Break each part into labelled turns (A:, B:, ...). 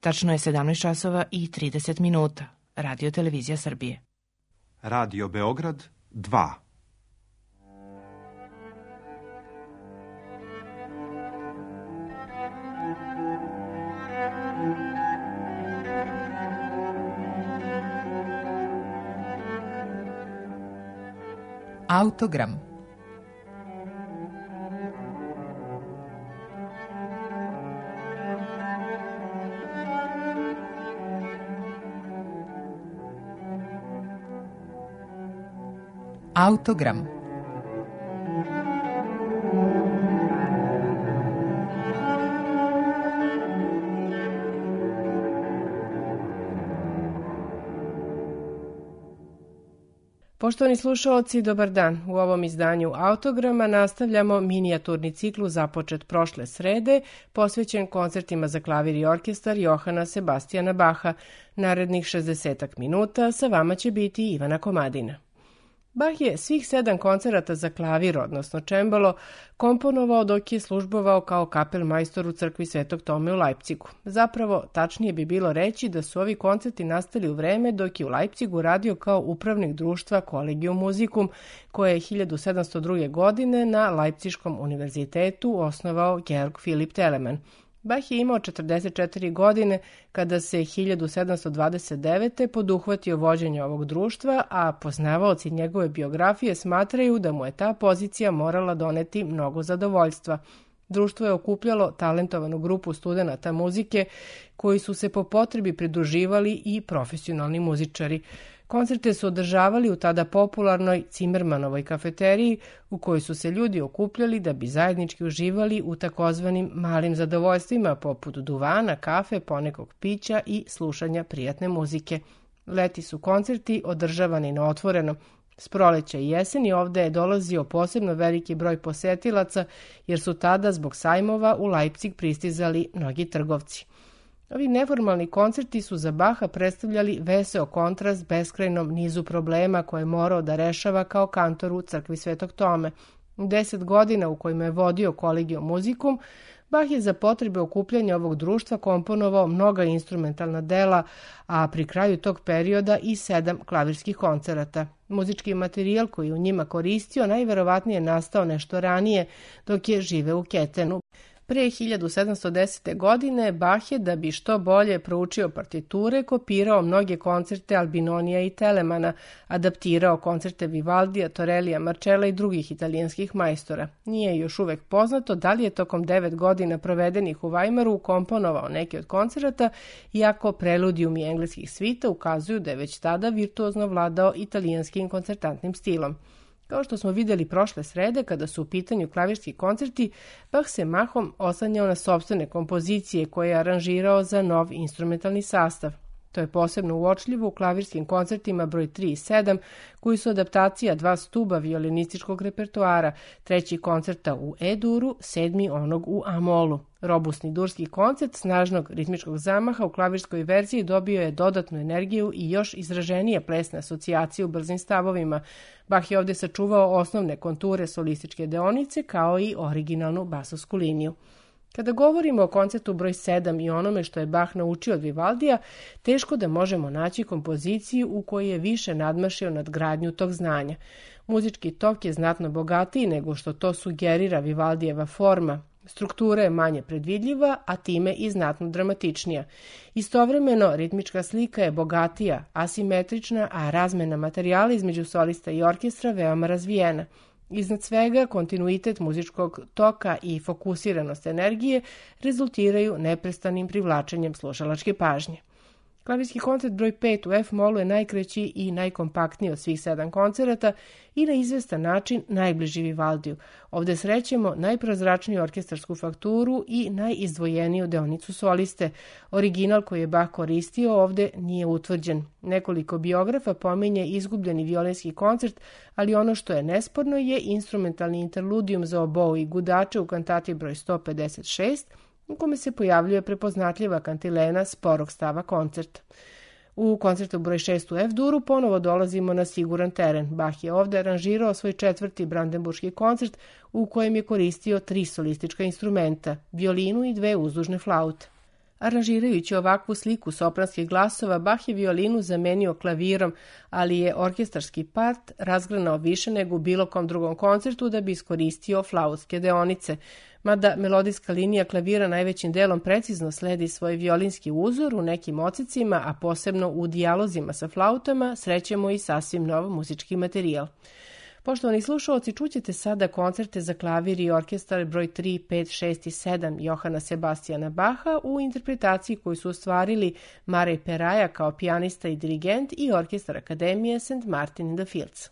A: Tačno je 17 časova i 30 minuta. Radio Televizija Srbije.
B: Radio Beograd 2.
C: Autogram. Autogram.
D: Poštovani slušaoci, dobar dan. U ovom izdanju Autograma nastavljamo minijaturni ciklus započet prošle srede, posvećen koncertima za klavir i orkestar Johana Sebastijana Baha. Narednih 60 minuta sa vama će biti Ivana Komadina. Bach je svih 7 koncerata za klavir, odnosno čembalo, komponovao dok je službovao kao kapelmajstor u crkvi Svetog Tome u Leipzigu. Zapravo, tačnije bi bilo reći da su ovi koncerti nastali u vreme dok je u Leipzigu radio kao upravnik društva Collegium Musicum, koje je 1702. godine na Leipziškom univerzitetu osnovao Georg Philipp Telemann. Bach je imao 44 godine kada se 1729. poduhvatio vođenje ovog društva, a poznavaoci njegove biografije smatraju da mu je ta pozicija morala doneti mnogo zadovoljstva. Društvo je okupljalo talentovanu grupu studenata muzike koji su se po potrebi pridruživali i profesionalni muzičari. Koncerte su održavali u tada popularnoj Zimmermanovoj kafeteriji u kojoj su se ljudi okupljali da bi zajednički uživali u takozvanim malim zadovoljstvima poput duvana, kafe, ponekog pića i slušanja prijatne muzike. Leti su koncerti održavani na otvorenom. S proleća i jeseni ovde je dolazio posebno veliki broj posetilaca jer su tada zbog sajmova u Leipzig pristizali mnogi trgovci. Ovi neformalni koncerti su za Baha predstavljali veseo kontrast beskrajnom nizu problema koje je morao da rešava kao kantor u crkvi Svetog Tome. 10 godina u kojima je vodio Collegium Musicum, Bach je za potrebe okupljanja ovog društva komponovao mnoga instrumentalna dela, a pri kraju tog perioda i 7 klavirskih koncerata. Muzički materijal koji je u njima koristio najverovatnije nastao nešto ranije dok je živeo u Ketenu. Pre 1710. godine Bach je, da bi što bolje proučio partiture, kopirao mnoge koncerte Albinonija i Telemana, adaptirao koncerte Vivaldija, Torellija, Marcella i drugih italijanskih majstora. Nije još uvek poznato da li je tokom 9 godina provedenih u Weimaru komponovao neke od koncerata, iako preludijum i engleskih svita ukazuju da je već tada virtuozno vladao italijanskim koncertantnim stilom. Kao što smo videli prošle srede, kada su u pitanju klavirski koncerti, Bach se mahom oslanjao na sopstvene kompozicije koje je aranžirao za nov instrumentalni sastav. To je posebno uočljivo u klavirskim koncertima broj 3 i 7, koji su adaptacija 2 stuba violinističkog repertoara, 3. koncerta u E-duru, 7. onog u A-molu. Robustni durski koncert snažnog ritmičkog zamaha u klavirskoj verziji dobio je dodatnu energiju i još izraženije plesne asocijacije u brzim stavovima. Bach je ovdje sačuvao osnovne konture solističke deonice kao i originalnu basovsku liniju. Kada govorimo o koncertu broj 7 i onome što je Bach naučio od Vivaldija, teško da možemo naći kompoziciju u kojoj je više nadmašio nadgradnju tog znanja. Muzički tok je znatno bogatiji nego što to sugerira Vivaldijeva forma. Struktura je manje predvidljiva, a time i znatno dramatičnija. Istovremeno, ritmička slika je bogatija, asimetrična, a razmena materijala između solista i orkestra veoma razvijena. Iznad svega, kontinuitet muzičkog toka i fokusiranost energije rezultiraju neprestanim privlačenjem slušalačke pažnje. Klavirski koncert broj 5 u F-molu je najkraći i najkompaktniji od svih 7 koncerata i na izvestan način najbliži Vivaldiju. Ovde srećemo najprozračniju orkestarsku fakturu i najizdvojeniju deonicu soliste. Original koji je Bach koristio ovde nije utvrđen. Nekoliko biografa pominje izgubljeni violinski koncert, ali ono što je nesporno je instrumentalni interludijum za obou i gudače u kantati broj 156, u kome se pojavljuje prepoznatljiva kantilena sporog stava koncert. U koncertu broj 6 u F-duru ponovo dolazimo na siguran teren. Bach je ovde aranžirao svoj 4. brandenburški koncert u kojem je koristio 3 solistička instrumenta, violinu i 2 uzdužne flaute. Aranžirajući ovakvu sliku sopranskih glasova, Bach je violinu zamenio klavirom, ali je orkestarski part razgranao više nego u bilo kom drugom koncertu da bi iskoristio flautske deonice. Mada melodijska linija klavira najvećim delom precizno sledi svoj violinski uzor u nekim odsecima, a posebno u dijalozima sa flautama, srećemo i sasvim nov muzički materijal. Poštovani slušalci, čućete sada koncerte za klavir i orkestar broj 3, 5, 6 i 7 Johana Sebastiana Bacha u interpretaciji koju su ostvarili Marej Peraja kao pijanista i dirigent i orkestar Akademije St. Martin in the Fields.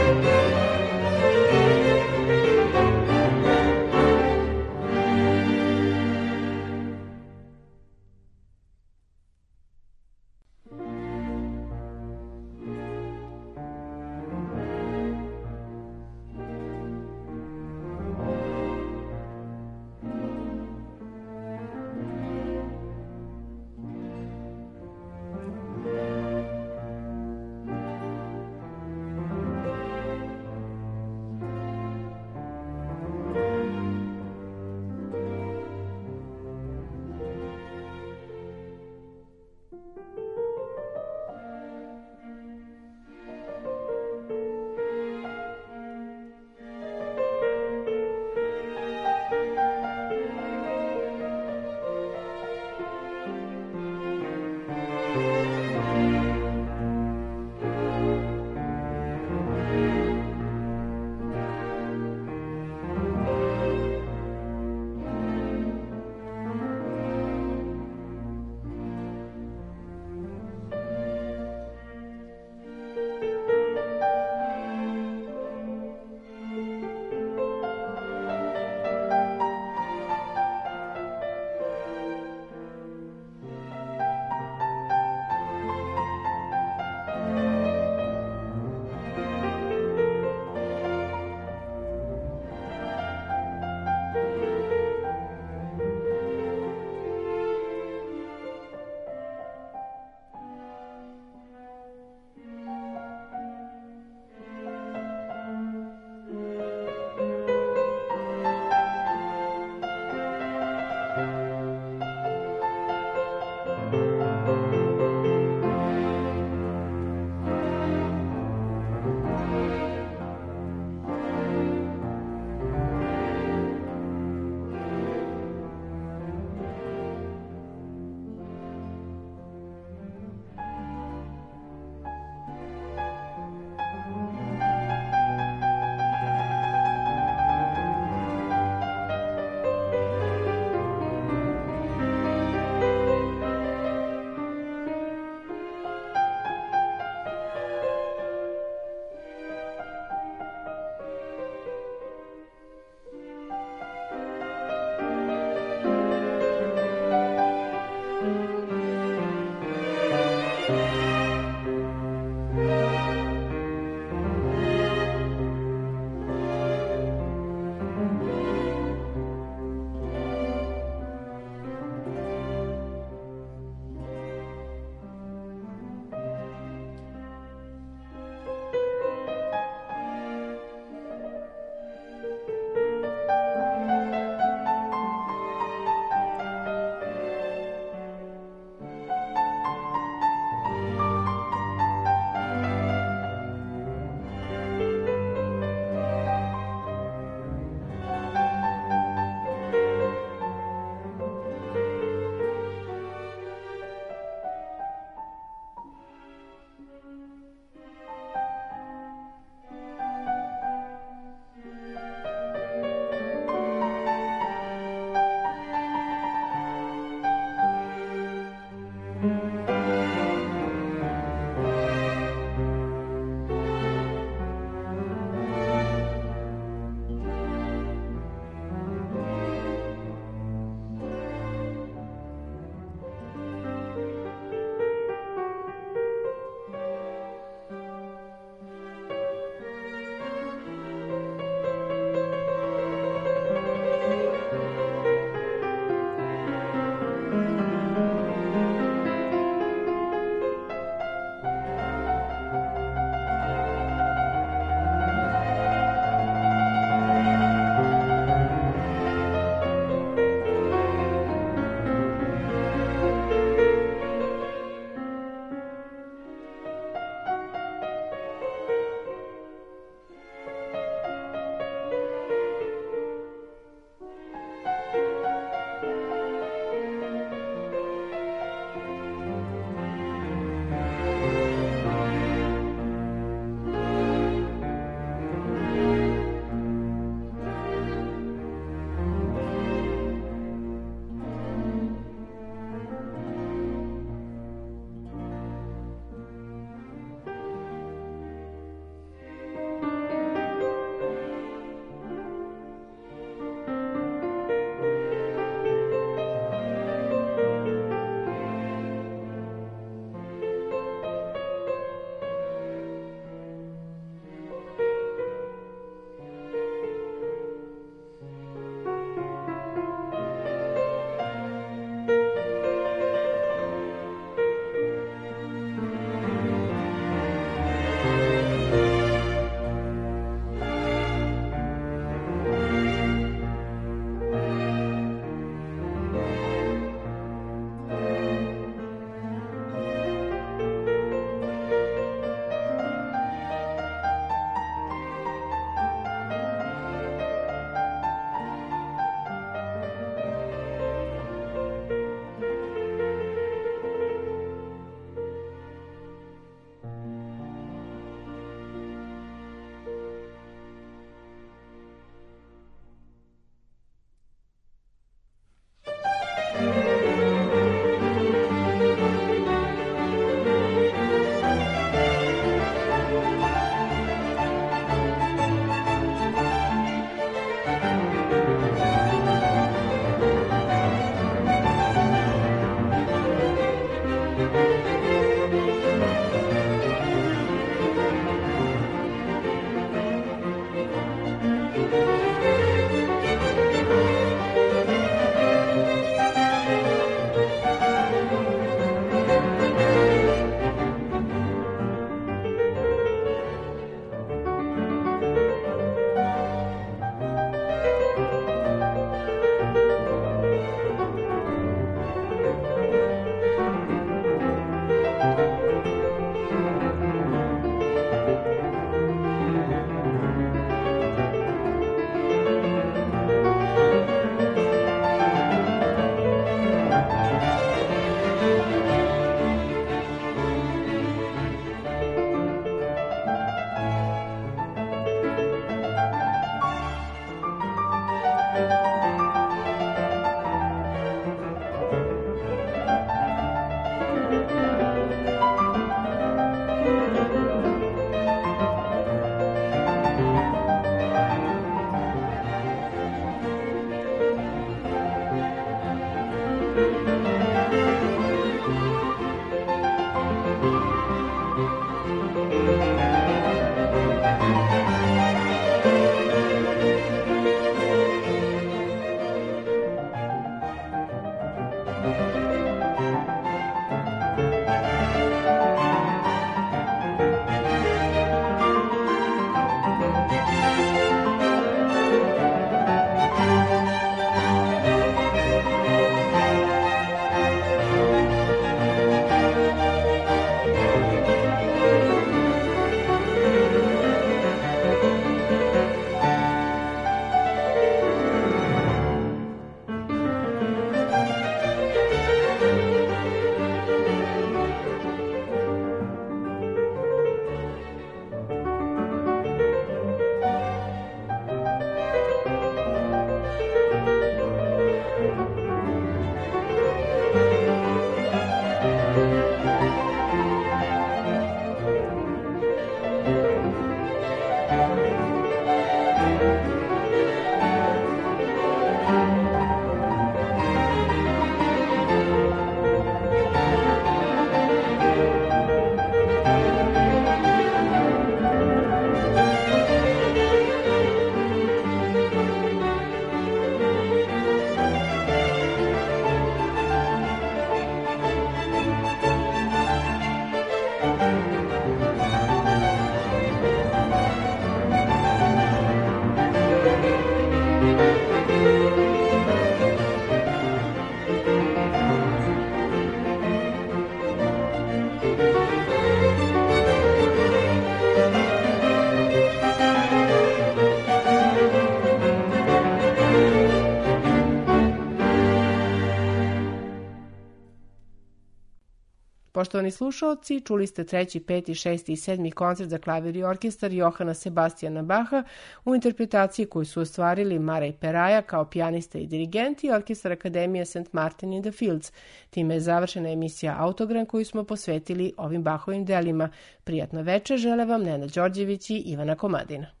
D: Poštovani slušaoci, čuli ste 3., 5., 6. i 7. koncert za klavir i orkestar Johana Sebastijana Baha u interpretaciji koju su ostvarili Marej Peraja kao pijanista i dirigent i orkestar Akademije St. Martin in the Fields. Time je završena emisija Autogram koju smo posvetili ovim Bahovim delima. Prijatno večer žele vam Nenad Đorđević i Ivana Komadina.